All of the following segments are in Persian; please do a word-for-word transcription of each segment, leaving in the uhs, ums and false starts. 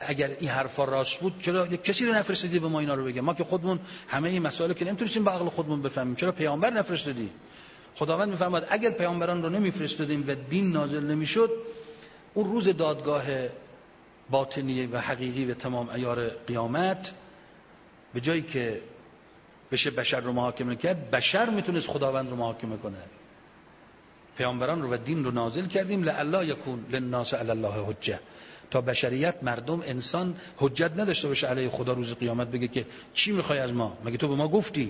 اگر این حرفا راست بود چرا کسی رو نفرستادی به ما اینا رو بگه؟ ما که خودمون همه این مسائل که نمیتونیم با عقل خودمون بفهمیم، چرا پیامبر نفرستادی؟ خداوند میفرماد اگر پیامبران رو نمیفرستادیم و دین نازل نمیشد، اون روز دادگاه باطنی و حقیقی و تمام عیار قیامت، به جایی که بشه بشر رو محاکمه کرد، بشر میتونست خداوند رو محاکمه کنه. پیامبران رو و دین رو نازل کردیم لعلا یکون للناس علی الله حجه، تا بشریت، مردم، انسان حجت نداشته باشه علیه خدا روز قیامت، بگه که چی میخوای از ما؟ مگه تو به ما گفتی؟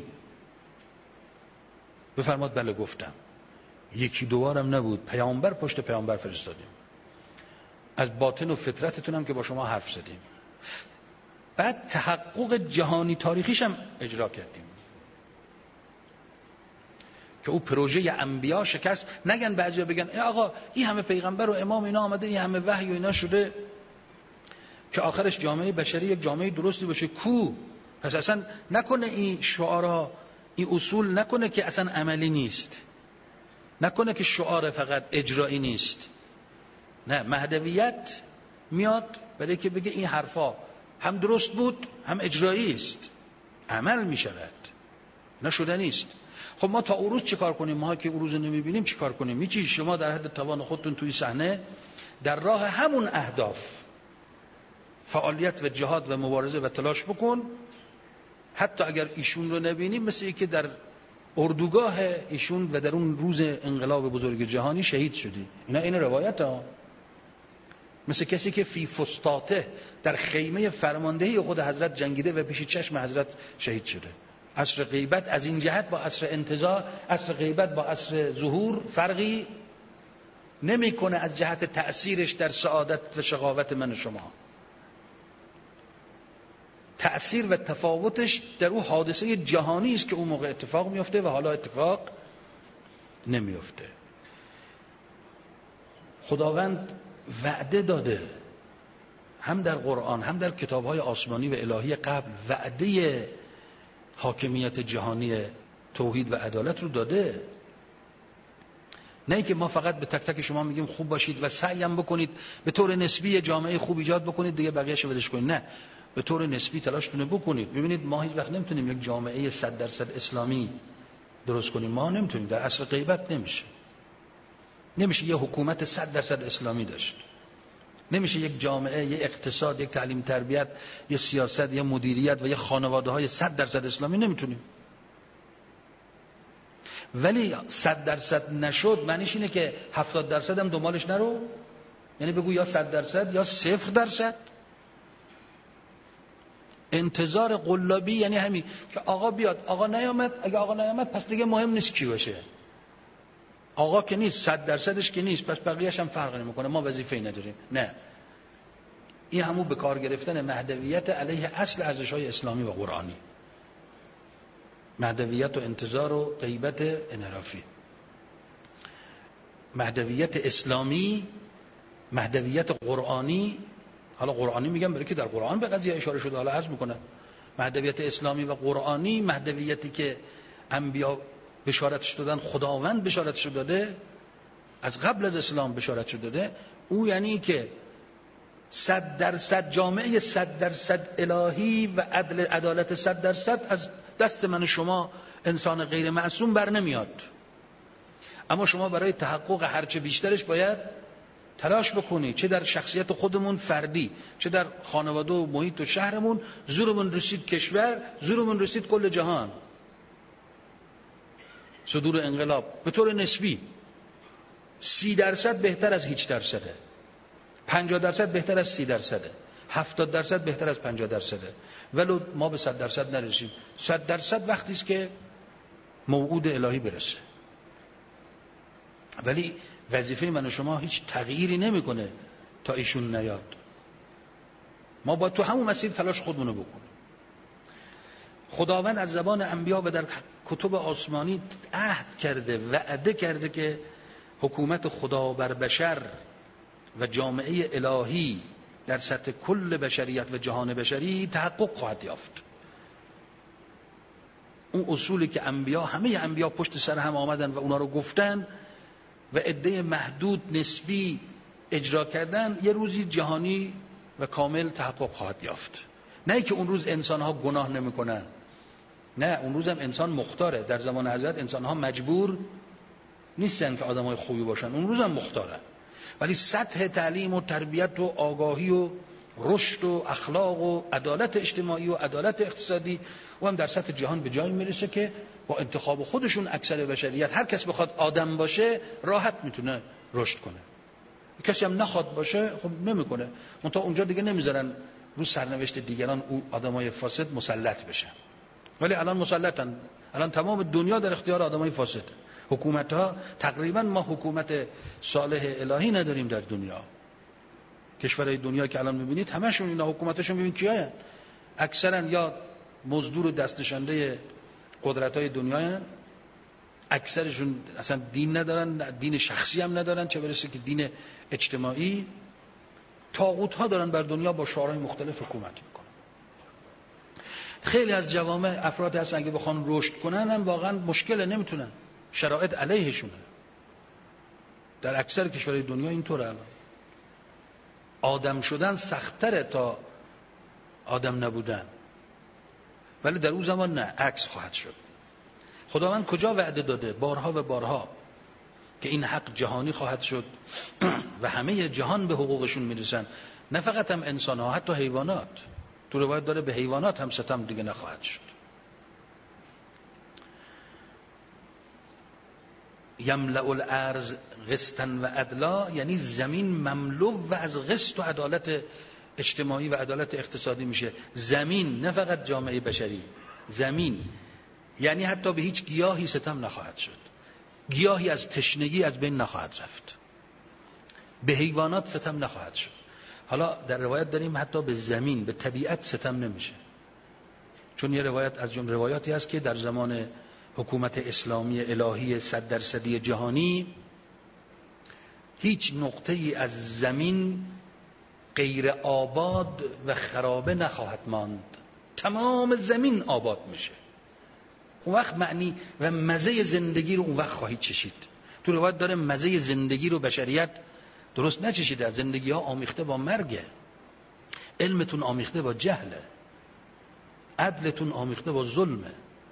بفرماد بله گفتم. یکی دوارم نبود، پیامبر پشت پیامبر فرستادیم. از باطن و فطرتتون هم که با شما حرف زدیم. بعد تحقق جهانی تاریخیش هم اجرا کردیم که او پروژه انبیا شکست. نگن بعضیا بگن ای آقا این همه پیغمبر و امام اینا آمده، این همه وحی و اینا شده، که آخرش جامعه بشری یک جامعه درستی باشه. کو؟ پس اصلا نکنه این شعارها، این اصول نکنه که اصلا عملی نیست، نکنه که شعار فقط اجرایی نیست. نه، مهدویت میاد برای که بگه این حرفا هم درست بود هم اجرایی است، عمل می شود، نشده نیست. خب ما تا اون روز چیکار کنیم؟ ما که اون روز نمیبینیم چیکار کنیم؟ میچی شما در حد توان خودتون توی صحنه در راه همون اهداف فعالیت و جهاد و مبارزه و تلاش بکن. حتی اگر ایشون رو نبینیم، مثل که در اردوگاه ایشون و در اون روز انقلاب بزرگ جهانی شهید شدی. اینا این روایت ها. مثل کسی که فی فستاته، در خیمه فرماندهی خود حضرت جنگیده و پیش چشم حضرت شهید شده. عصر غیبت از این جهت با عصر انتزاع، عصر غیبت با عصر ظهور فرقی نمیکنه از جهت تأثیرش در سعادت و شقاوت من و شما. تأثیر و تفاوتش در اون حادثه جهانی است که اون موقع اتفاق میفته و حالا اتفاق نمیفته. خداوند وعده داده، هم در قرآن هم در کتاب‌های آسمانی و الهی قبل، وعده حاکمیت جهانی توحید و عدالت رو داده. نه که ما فقط به تک تک شما میگیم خوب باشید و سعیم بکنید به طور نسبی جامعه خوب ایجاد بکنید دیگه بقیه‌شو ولش کنید. نه، به طور نسبی تلاشتون بکنید. ببینید ما هیچ وقت نمیتونیم یک جامعه صد درصد اسلامی درست کنیم. ما نمیتونیم، در عصر غیبت نمیشه. نمیشه یه حکومت صد درصد اسلامی داشت. نمیشه یک جامعه، یک اقتصاد، یک تعلیم تربیت، یک سیاست، یک مدیریت و یک خانواده‌های صد درصد اسلامی نمیتونیم. ولی صد درصد نشد معنیش اینه که هفتاد درصد هم دنبالش نرو. یعنی بگو یا صد درصد یا صفر درصد. انتظار قلابی یعنی همین که آقا بیاد، آقا نیامد، اگه آقا نیامد پس دیگه مهم نیست کی باشه. آقا که نیست، صد درصدش که نیست، پس بقیه‌اش هم فرق نمیکنه، ما وظیفه‌ای نداریم. نه، این همون به کار گرفتن مهدویت علیه اصل ارزش‌های اسلامی و قرآنی. مهدویت و انتظار و غیبت انحرافی. مهدویت اسلامی، مهدویت قرآنی. حالا قرآنی میگم برای که در قرآن به قضیه اشاره شده، حالا عرض میکنم. مهدویت اسلامی و قرآنی، مهدویتی که انبیا بشارتش دادن، خداوند بشارتش داده، از قبل از اسلام بشارتش داده. او یعنی که صد درصد جامعه صد درصد الهی و عدل عدالت صد درصد از دست من شما انسان غیر معصوم بر نمیاد. اما شما برای تحقق هرچه بیشترش باید تلاش بکنی، چه در شخصیت خودمون فردی، چه در خانواده و محیط و شهرمون. زورمون رسید کشور، زورمون رسید کل جهان. صدور انقلاب به طور نسبی سی درصد بهتر از هیچ درصده، پنجاه درصد بهتر از سی درصده، هفتاد درصد بهتر از پنجاه درصده. ولو ما به صد درصد نرسیم. صد درصد وقتی است که موعود الهی برسه. ولی وظیفه من و شما هیچ تغییری نمیکنه تا ایشون نیاد. ما باید تو همون مسیر تلاش خودمون رو بکنیم. خداوند از زبان انبیا و در کتب آسمانی عهد کرده، وعده کرده که حکومت خدا بر بشر و جامعه الهی در سطح کل بشریت و جهان بشری تحقق خواهد یافت. اون اصولی که انبیا، همه انبیا پشت سر هم آمدن و اونا رو گفتن و عده محدود نسبی اجرا کردن، یه روزی جهانی و کامل تحقق خواهد یافت. نه که اون روز انسان‌ها گناه نمی‌کنن، نه اون روز هم انسان مختاره. در زمان حضرت انسان‌ها مجبور نیستن که آدمای خوبی باشن، اون روز هم مختارن، ولی سطح تعلیم و تربیت و آگاهی و رشد و اخلاق و عدالت اجتماعی و عدالت اقتصادی و هم در سطح جهان به جایی میرسه که با انتخاب خودشون اکثر بشریت، هر کس بخواد آدم باشه راحت میتونه رشد کنه. کسی هم نخواد باشه خب نمیکنه. منتها اونجا دیگه نمیذارن رو سرنوشت دیگران او آدمای فاسد مسلط بشن. ولی الان مسلطن. الان تمام دنیا در اختیار آدمای فاسد. حکومت‌ها تقریبا ما حکومت صالح الهی نداریم در دنیا. کشورهای دنیا که الان می‌بینید همشون اینا حکومتشون ببین کیاین؟ اکثرا یا مزدور و دستنشانده قدرت‌های دنیاین، اکثرشون اصلا دین ندارن، دین شخصی هم ندارن، چه برسه که دین اجتماعی. طاغوت‌ها دارن بر دنیا با شعارهای مختلف حکومت میکنن. خیلی از جوامع افراد هستن اگه بخوان رشد کنن هم واقعا مشکل، نمیتونن، شرایط علیهشونه. در اکثر کشورهای دنیا اینطوره. الان آدم شدن سخت‌تره تا آدم نبودن، ولی در اون زمان نه، عکس خواهد شد. خداوند کجا وعده داده بارها و بارها که این حق جهانی خواهد شد و همه جهان به حقوقشون میرسن، نه فقط هم انسان ها، حتی حیوانات. تو روایت داره به حیوانات هم ستم دیگه نخواهد شد. یملأ الارض قسطا و عدلا، یعنی زمین مملو و از قسط و عدالت اجتماعی و عدالت اقتصادی میشه. زمین، نه فقط جامعه بشری، زمین، یعنی حتی به هیچ گیاهی ستم نخواهد شد، گیاهی از تشنگی از بین نخواهد رفت، به حیوانات ستم نخواهد شد. حالا در روایت داریم حتی به زمین، به طبیعت ستم نمیشه. چون یه روایت از جمله روایاتی هست که در زمان حکومت اسلامی الهی صد درصدی جهانی هیچ نقطه‌ای از زمین غیر آباد و خرابه نخواهد ماند، تمام زمین آباد میشه. اون وقت معنی و مزه زندگی رو اون وقت خواهید چشید. تو روایت داره مزه زندگی رو بشریت درست نچشیده. زندگی ها آمیخته با مرگه، علمتون آمیخته با جهله، عدلتون آمیخته با ظلمه.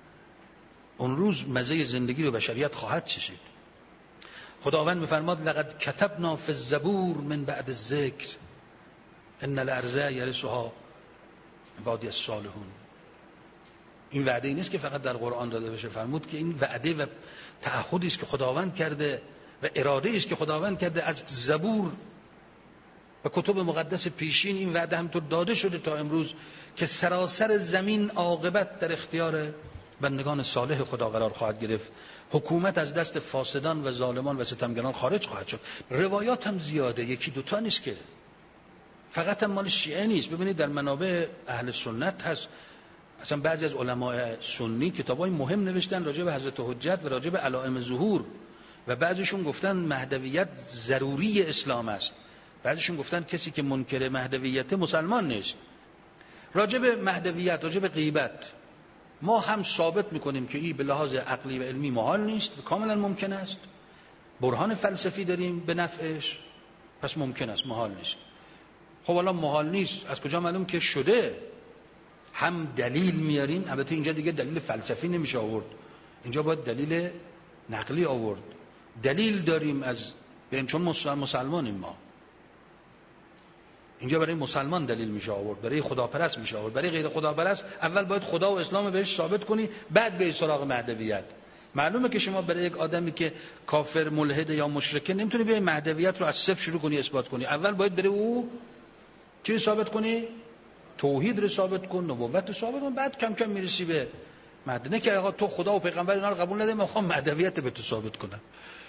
اون روز مزه زندگی رو بشریت خواهد چشید. خداوند می‌فرماد لقد کتبنا فی الزبور من بعد الذکر ان الارض یرثها عبادی الصالحون. این وعده ای نیست که فقط در قرآن داده بشه، فرمود که این وعده و تعهدی است که خداوند کرده و اراده ای است که خداوند کرده. از زبور و کتب مقدس پیشین این وعده همینطور داده شده تا امروز که سراسر زمین عاقبت در اختیار بندگان صالح خدا قرار خواهد گرفت. حکومت از دست فاسدان و ظالمان و ستمگران خارج خواهد شد. روایات هم زیاده، یکی دوتا نیست که، فقط هم مال شیعه نیست. ببینید در منابع اهل سنت هست، اصلا بعضی از علماء سنی کتابای مهم نوشتن راجع به حضرت حجت و راجع به علائم ظهور، و بعضیشون گفتن مهدویت ضروری اسلام است، بعضیشون گفتن کسی که منکر مهدویت مسلمان نیست. راجع به مهدویت، راجع به غیبت ما هم ثابت میکنیم که این به لحاظ عقلی و علمی محال نیست، کاملا ممکن است. برهان فلسفی داریم به نفعش، پس ممکن است، محال نیست. خب حالا محال نیست، از کجا معلوم که شده؟ هم دلیل میاریم، البته اینجا دیگه دلیل فلسفی نمیشه آورد، اینجا باید دلیل نقلی آورد. دلیل داریم از ببین، چون مسلمانیم ما، اینجا برای مسلمان دلیل میشه آورد، برای خداپرست میشه آورد. برای غیر خداپرست اول باید خدا و اسلام بهش ثابت کنی، بعد به سراغ مهدویت. معلومه که شما برای یک آدمی که کافر ملحد یا مشرکه نمیتونی بیای مهدویت رو از صفر شروع کنی اثبات کنی. اول باید برای او چی ثابت کنی؟ توحید رو ثابت کن، نبوت رو ثابت کن، بعد کم کم میرسی به مهدویت. نه که آقا تو خدا و پیغمبر اینا رو قبول نداری، من میخوام مهدویت به تو ثابت کنم.